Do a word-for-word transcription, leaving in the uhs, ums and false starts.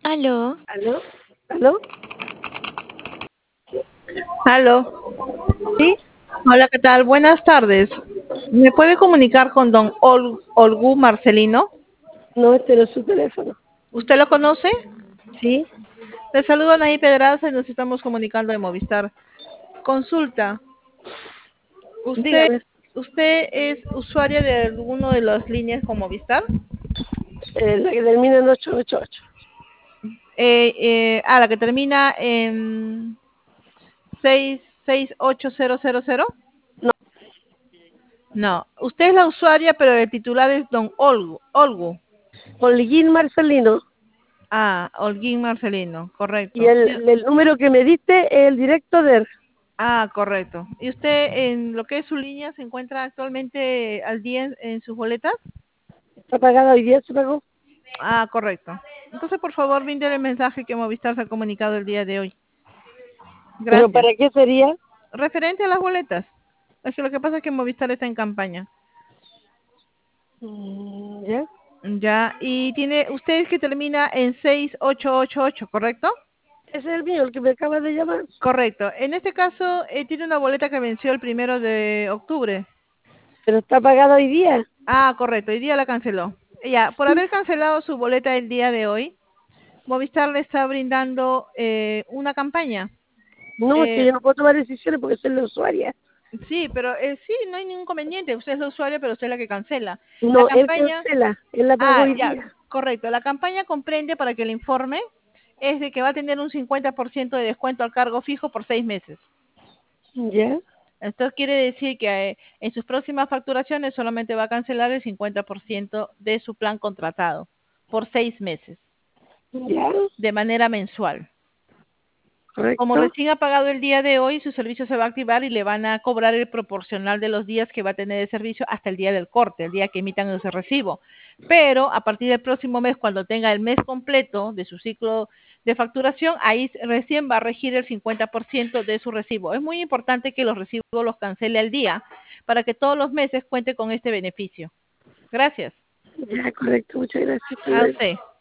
¿Aló? ¿Aló? ¿Aló? Aló. ¿Sí? Hola, ¿qué tal? Buenas tardes. ¿Me puede comunicar con don Ol Olgu Marcelino? No, este no es su teléfono. ¿Usted lo conoce? ¿Sí? Le saludo Anaí Pedraza y nos estamos comunicando de Movistar. Consulta. ¿Usted Dígame. usted es usuaria de alguno de las líneas con Movistar? Eh, la que termina en ocho ocho ocho. Eh, eh, ah, la que termina en seis seis ocho cero cero cero. No, No, usted es la usuaria, pero el titular es don Olgu. Olgu. Holguín Marcelino. Ah, Holguín Marcelino, Y correcto. el, el número que me diste es el directo de él. Ah, correcto. ¿Y usted en lo que es su línea se encuentra actualmente al día en, en sus boletas? Está pagada hoy día, se pagó. Ah, correcto. Entonces, por favor, brinde el mensaje que Movistar se ha comunicado el día de hoy. ¿Pero Gracias. para qué sería? Referente a las boletas. Es que lo que pasa es que Movistar está en campaña. Mm, ¿Ya? Ya, y tiene, usted es que termina en seis ocho ocho ocho, ¿correcto? Ese es el mío, el que me acaba de llamar. Correcto. En este caso, eh, tiene una boleta que venció el primero de octubre. Pero está pagada hoy día. Ah, correcto, hoy día la canceló. Ya, por haber cancelado su boleta el día de hoy, Movistar le está brindando eh, una campaña. No, es que Eh, yo no puedo tomar decisiones porque soy la usuaria. sí, pero eh, sí, no hay ningún inconveniente. Usted es la usuaria, pero usted es la que cancela. La No, él campaña, cancela. Él la pagó ah, hoy ya, día. correcto. La campaña comprende, para que le informe, es de que va a tener un cincuenta por ciento de descuento al cargo fijo por seis meses. ¿Ya? Esto quiere decir que eh, en sus próximas facturaciones solamente va a cancelar el cincuenta por ciento de su plan contratado por seis meses, ¿Ya? de manera mensual. Como ¿Correcto? recién ha pagado el día de hoy, su servicio se va a activar y le van a cobrar el proporcional de los días que va a tener de servicio hasta el día del corte, el día que emitan ese recibo. Pero a partir del próximo mes, cuando tenga el mes completo de su ciclo de facturación, ahí recién va a regir el cincuenta por ciento de su recibo. Es muy importante que los recibos los cancele al día para que todos los meses cuente con este beneficio. Gracias. Ya, correcto. Muchas gracias. Hasta A luego. usted.